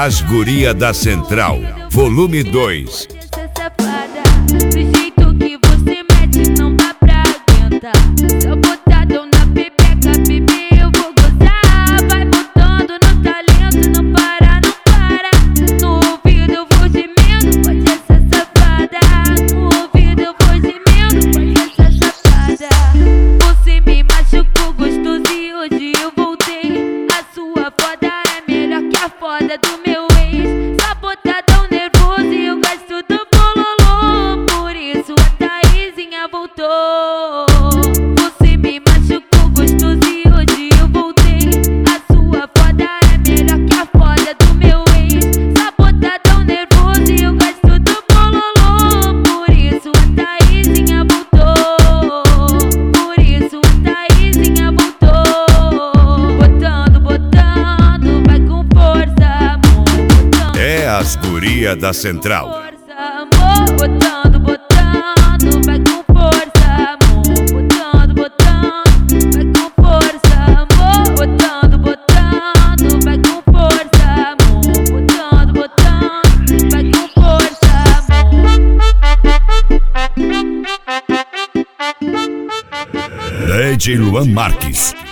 As Guria da Central, volume 2. Do jeito que você mete, não dá pra aguentar. Se eu botar dão na pepeca, bebê, eu vou gozar. Vai botando no talento, não para, não para. No ouvido eu vou gemendo, pode essa safada. No ouvido eu vou gemendo, pode essa safada. Você me machucou gostoso e hoje eu voltei. A sua foda é melhor que a foda do meu ex. Só botadão nervoso e eu gasto do bololô. Por isso a Thaisinha voltou. Você me machucou gostoso e hoje eu voltei. A sua foda é melhor que a foda do meu ex. Só botadão nervoso e eu gasto do bololô. Por isso a Thaisinha voltou. Por isso a Thaisinha voltou. Botando, botando, vai com força, amor. Botando, É as Guria da Central. força, amor. Botando, botando, vai com força, amor. Botando, botando, vai com força, amor. Botando, botando, vai com força, amor. Botando, botando, vai com força, amor. DJ Luan Marques.